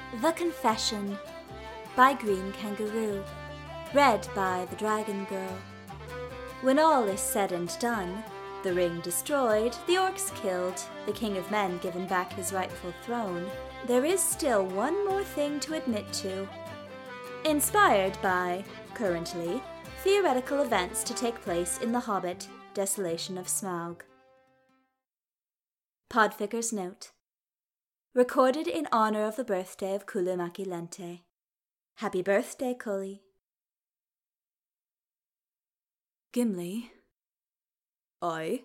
The Confession by Green Kangaroo. Read by the Dragon Girl. When all is said and done, the ring destroyed, the orcs killed, the King of Men given back his rightful throne, there is still one more thing to admit to. Inspired by, currently, theoretical events to take place in The Hobbit, Desolation of Smaug. Podficker's Note. Recorded in honor of the birthday of Kulimaki Lente. Happy birthday, Cully. Gimli? Aye?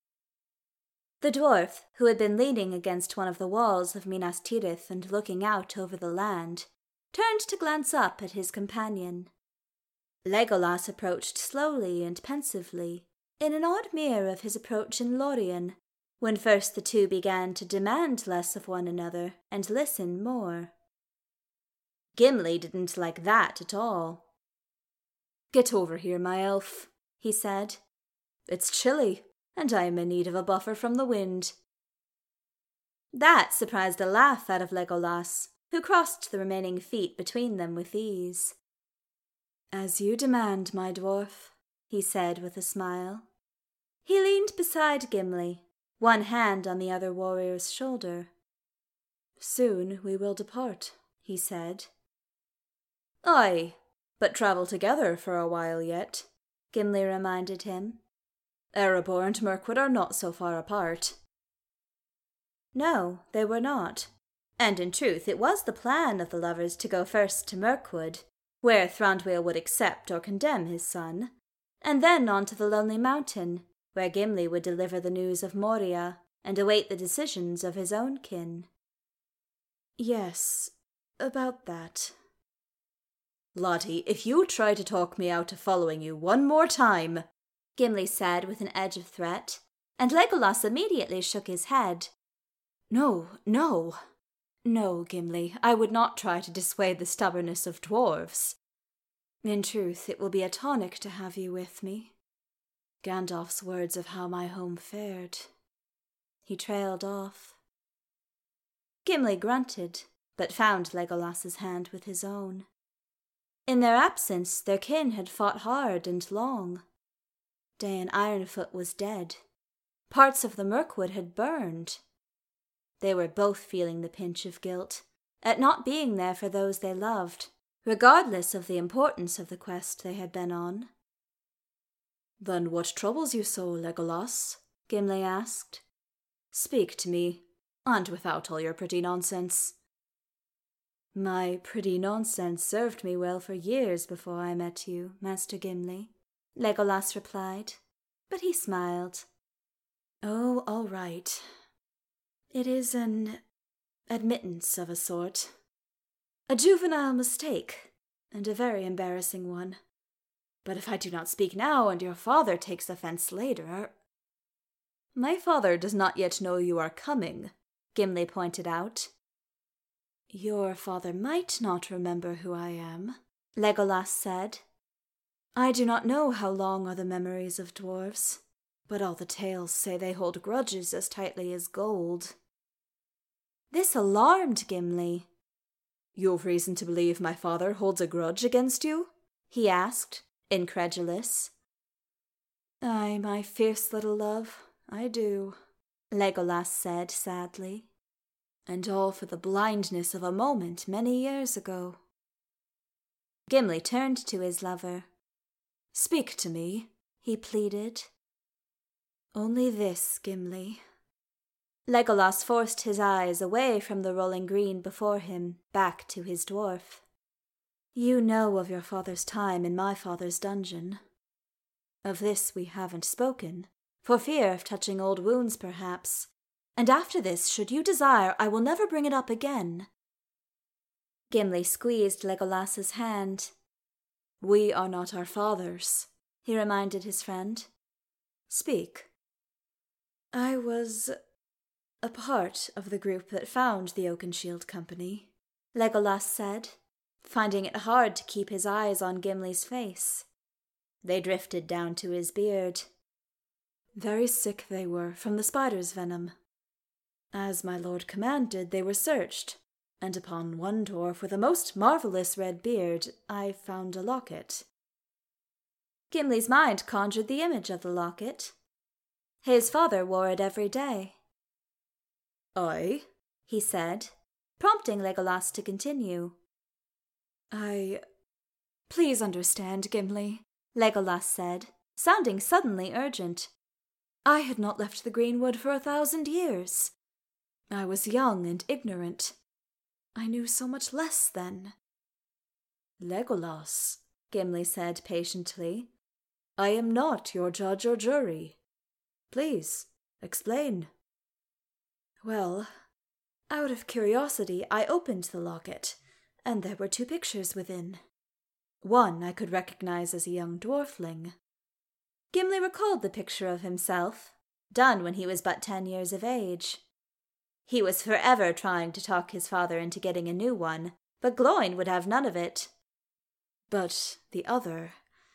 The dwarf, who had been leaning against one of the walls of Minas Tirith and looking out over the land, turned to glance up at his companion. Legolas approached slowly and pensively, in an odd mirror of his approach in Lorien, when first the two began to demand less of one another and listen more. Gimli didn't like that at all. "Get over here, my elf," he said. "It's chilly, and I am in need of a buffer from the wind." That surprised a laugh out of Legolas, who crossed the remaining feet between them with ease. "As you demand, my dwarf," he said with a smile. He leaned beside Gimli, one hand on the other warrior's shoulder. "Soon we will depart," he said. "Aye, but travel together for a while yet," Gimli reminded him. "Erebor and Mirkwood are not so far apart." No, they were not. And in truth it was the plan of the lovers to go first to Mirkwood, where Thranduil would accept or condemn his son, and then on to the Lonely Mountain, where Gimli would deliver the news of Moria and await the decisions of his own kin. "Yes, about that." "Lottie, if you try to talk me out of following you one more time," Gimli said with an edge of threat, and Legolas immediately shook his head. No, Gimli, I would not try to dissuade the stubbornness of dwarves. In truth, it will be a tonic to have you with me. Gandalf's words of how my home fared." He trailed off. Gimli grunted, but found Legolas's hand with his own. In their absence, their kin had fought hard and long. Dain Ironfoot was dead. Parts of the Mirkwood had burned. They were both feeling the pinch of guilt at not being there for those they loved, regardless of the importance of the quest they had been on. "Then what troubles you so, Legolas?" Gimli asked. "Speak to me, and without all your pretty nonsense." "My pretty nonsense served me well for years before I met you, Master Gimli," Legolas replied, but he smiled. "Oh, all right. It is an admittance of a sort. A juvenile mistake, and a very embarrassing one. But if I do not speak now and your father takes offense later—" "My father does not yet know you are coming," Gimli pointed out. "Your father might not remember who I am," Legolas said. "I do not know how long are the memories of dwarves, but all the tales say they hold grudges as tightly as gold." This alarmed Gimli. "You've reason to believe my father holds a grudge against you?" he asked, incredulous. "Aye, my fierce little love, I do," Legolas said sadly. "And all for the blindness of a moment many years ago." Gimli turned to his lover. "Speak to me," he pleaded. "Only this, Gimli." Legolas forced his eyes away from the rolling green before him, back to his dwarf. "You know of your father's time in my father's dungeon. Of this we haven't spoken, for fear of touching old wounds perhaps, and after this, should you desire, I will never bring it up again." Gimli squeezed Legolas's hand. "We are not our fathers," he reminded his friend. "Speak." "I was a part of the group that found the Oakenshield Company," Legolas said, finding it hard to keep his eyes on Gimli's face. They drifted down to his beard. "Very sick they were from the spider's venom. As my lord commanded, they were searched, and upon one dwarf with a most marvellous red beard I found a locket. Gimli's mind conjured the image of the locket. His father wore it every day. "Aye," he said, prompting Legolas to continue. Please understand, Gimli," Legolas said, sounding suddenly urgent. "I had not left the greenwood for 1,000 years. I was young and ignorant. I knew so much less then." "Legolas," Gimli said patiently, "I am not your judge or jury. Please, explain." "Well, out of curiosity I opened the locket, and there were 2 pictures within. One I could recognize as a young dwarfling." Gimli recalled the picture of himself, done when he was but 10 years of age. He was forever trying to talk his father into getting a new one, but Gloin would have none of it. "But the other,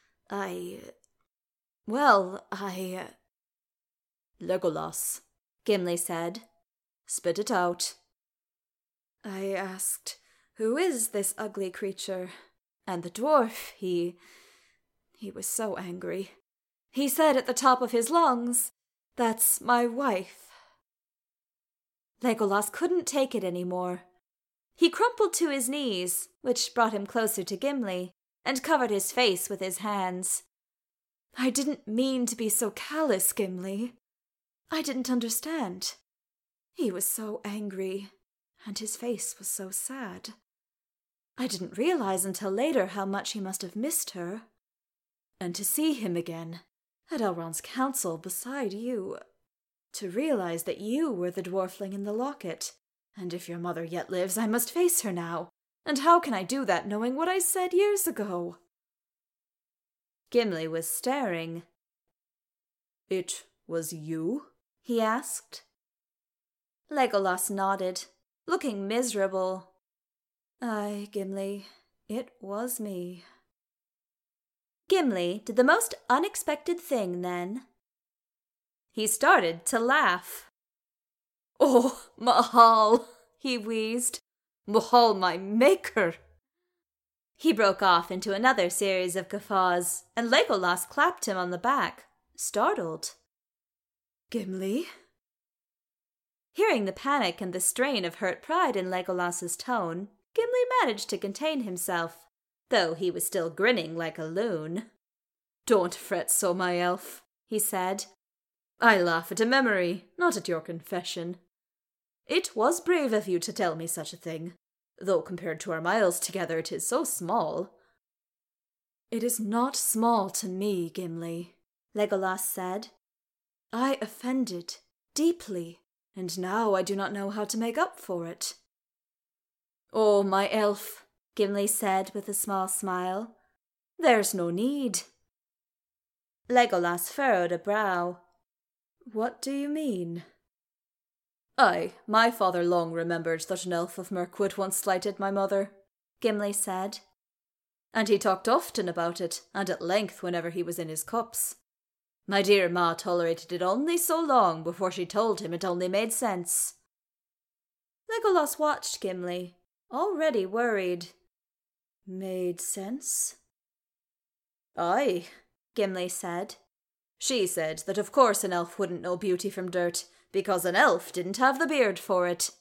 Legolas," Gimli said. "Spit it out." "I asked, 'Who is this ugly creature?' And the dwarf, he was so angry. He said at the top of his lungs, 'That's my wife.'" Legolas couldn't take it any more. He crumpled to his knees, which brought him closer to Gimli, and covered his face with his hands. "I didn't mean to be so callous, Gimli. I didn't understand. He was so angry, and his face was so sad. I didn't realize until later how much he must have missed her. And to see him again, at Elrond's council beside you, to realize that you were the dwarfling in the locket, and if your mother yet lives, I must face her now. And how can I do that knowing what I said years ago?" Gimli was staring. "It was you?" he asked. Legolas nodded, looking miserable. "Aye, Gimli, it was me." Gimli did the most unexpected thing then. He started to laugh. "Oh, Mahal," he wheezed. "Mahal, my maker." He broke off into another series of guffaws, and Legolas clapped him on the back, startled. "Gimli?" Hearing the panic and the strain of hurt pride in Legolas's tone, Gimli managed to contain himself, though he was still grinning like a loon. "Don't fret so, my elf," he said. "I laugh at a memory, not at your confession. It was brave of you to tell me such a thing, though compared to our miles together it is so small." "It is not small to me, Gimli," Legolas said. "I offended, deeply, and now I do not know how to make up for it." "Oh, my elf," Gimli said with a small smile, "there's no need." Legolas furrowed a brow. "What do you mean?" "Aye, my father long remembered that an elf of Mirkwood once slighted my mother," Gimli said. "And he talked often about it, and at length whenever he was in his cups. My dear ma tolerated it only so long before she told him it only made sense." Legolas watched Gimli, already worried. "Made sense?" "Aye," Gimli said. "She said that of course an elf wouldn't know beauty from dirt, because an elf didn't have the beard for it."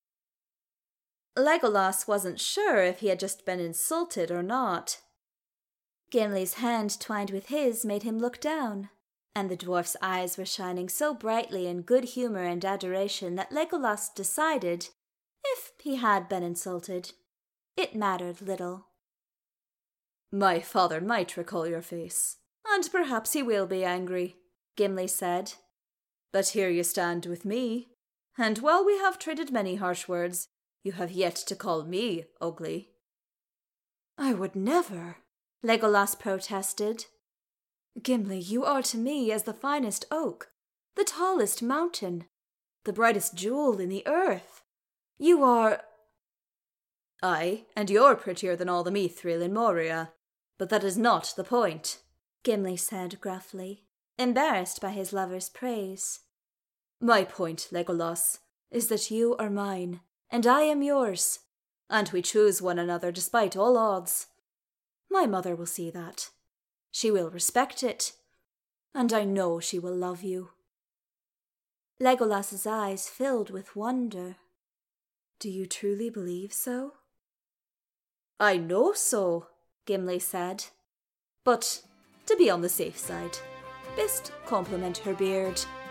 Legolas wasn't sure if he had just been insulted or not. Gimli's hand twined with his made him look down, and the dwarf's eyes were shining so brightly in good humor and adoration that Legolas decided, if he had been insulted, it mattered little. "My father might recall your face, and perhaps he will be angry," Gimli said. "But here you stand with me, and while we have traded many harsh words, you have yet to call me ugly." "I would never," Legolas protested. "Gimli, you are to me as the finest oak, the tallest mountain, the brightest jewel in the earth. You are—" "Aye, and you're prettier than all the Mithril in Moria, but that is not the point," Gimli said gruffly, embarrassed by his lover's praise. "My point, Legolas, is that you are mine, and I am yours, and we choose one another despite all odds. My mother will see that. She will respect it, and I know she will love you." Legolas's eyes filled with wonder. "Do you truly believe so?" "I know so," Gimli said. "But to be on the safe side, best compliment her beard."